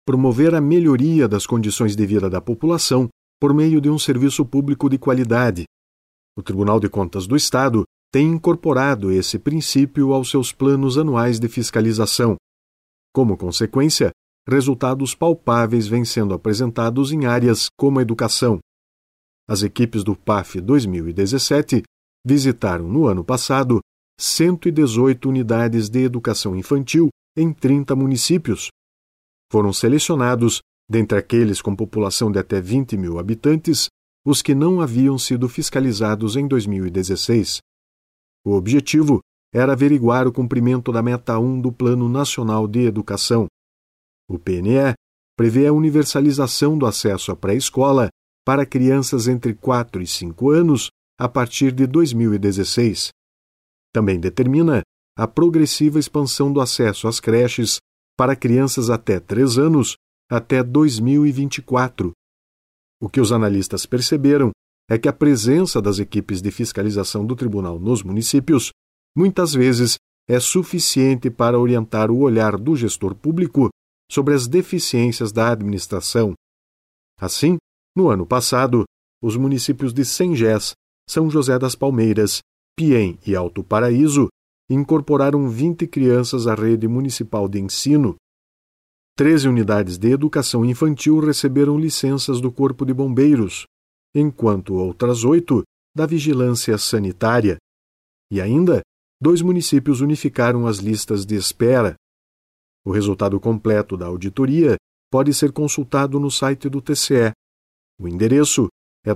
promover a melhoria das condições de vida da população por meio de um serviço público de qualidade. O Tribunal de Contas do Estado tem incorporado esse princípio aos seus planos anuais de fiscalização. Como consequência, resultados palpáveis vêm sendo apresentados em áreas como a educação. As equipes do PAF 2017 visitaram no ano passado 118 unidades de educação infantil em 30 municípios. Foram selecionados, dentre aqueles com população de até 20 mil habitantes, os que não haviam sido fiscalizados em 2016. O objetivo era averiguar o cumprimento da Meta 1 do Plano Nacional de Educação. O PNE prevê a universalização do acesso à pré-escola para crianças entre 4 e 5 anos a partir de 2016. Também determina a progressiva expansão do acesso às creches para crianças até 3 anos até 2024. O que os analistas perceberam é que a presença das equipes de fiscalização do tribunal nos municípios muitas vezes é suficiente para orientar o olhar do gestor público sobre as deficiências da administração. Assim, no ano passado, os municípios de Sengés, São José das Palmeiras, Piém e Alto Paraíso incorporaram 20 crianças à rede municipal de ensino. 13 unidades de educação infantil receberam licenças do Corpo de Bombeiros, enquanto outras 8 da Vigilância Sanitária. E ainda, 2 municípios unificaram as listas de espera. O resultado completo da auditoria pode ser consultado no site do TCE. O endereço é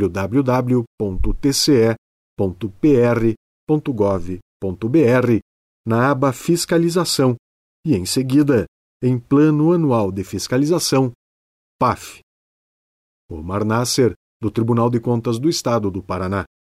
www.tce.pr.gov.br na aba Fiscalização e, em seguida, em Plano Anual de Fiscalização, PAF. Omar Nasser, do Tribunal de Contas do Estado do Paraná.